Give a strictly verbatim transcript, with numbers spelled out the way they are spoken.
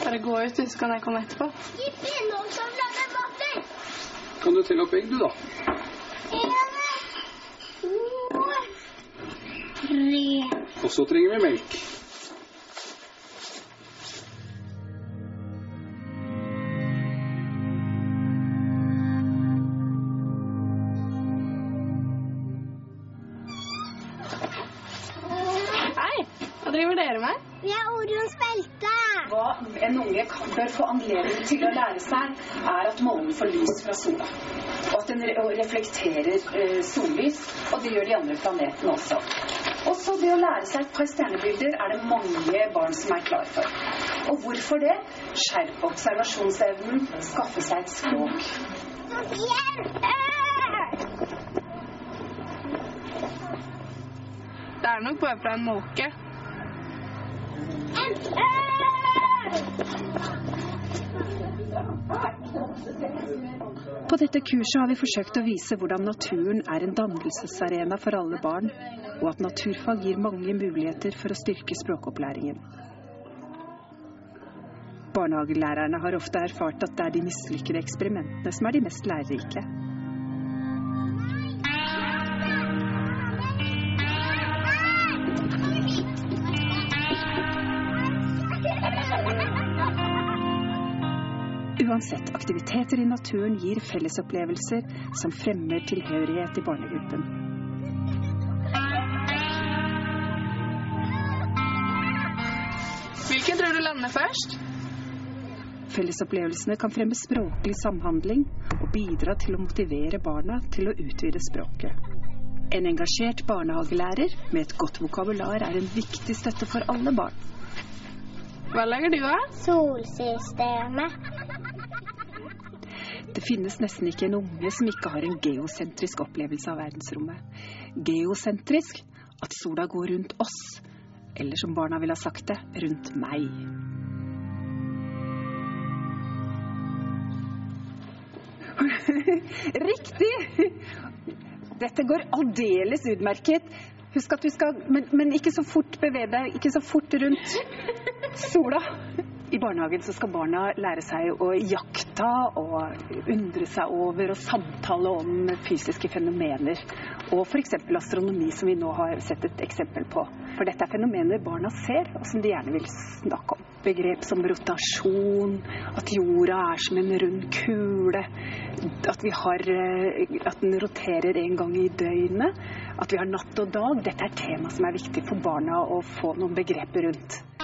Bare gå ut, så kan jeg komme etterpå. Kan du telle opp egg, du da? Og så trenger vi melk. Hei, hva driver dere med? Vi er Orions belte. Hva en unge kan, bør få anledning til å lære seg, er at månen får lys fra sola. Og at den re reflekterer eh, sollys, og det gjør de andre planetene også. Og så det å lære seg et par stjernebilder er det mange barn som er klar for. Og hvorfor det? Skjerpe observasjonsevnen, skaffe seg et språk. Det er nok bare fra en måke. På dette kurset har vi forsøkt å vise hvordan naturen er en dannelsesarena for alle barn, og at naturfag gir mange muligheter for å styrke språkopplæringen. Barnehagelærerne har ofte erfart at det er de mislykkede eksperimentene som er de mest lærerike. Uansett, aktiviteter i naturen gir fellesopplevelser som fremmer tilhørighet i barnegruppen. Hvilken tror du lander først? Fellesopplevelsene kan fremme språklig samhandling og bidra til å motivere barna til å utvide språket. En engasjert barnehagelærer med et godt vokabular er en viktig støtte for alle barn. Hva lager du av? Solsystemet. Det finnes nesten ikke en unge som ikke har en geosentrisk opplevelse av verdensrommet. Geosentrisk, at sola går rundt oss, eller som barna vil ha sagt det, rundt meg. Riktig! Dette går aldeles utmerket. Husk at du skal, men, men ikke så fort bevege deg, ikke så fort rundt sola. I barnehagen så skal barna lære seg å jakta og undre seg over og samtale om fysiske fenomener. Og for eksempel astronomi, som vi nå har sett et eksempel på. For dette er fenomener barna ser, og som de gjerne vil snakke om. Begrep som rotasjon, at jorda er som en rund kule, at, vi har, at den roterer en gang i døgnet, at vi har natt og dag. Dette er tema som er viktig for barna å få noen begreper rundt.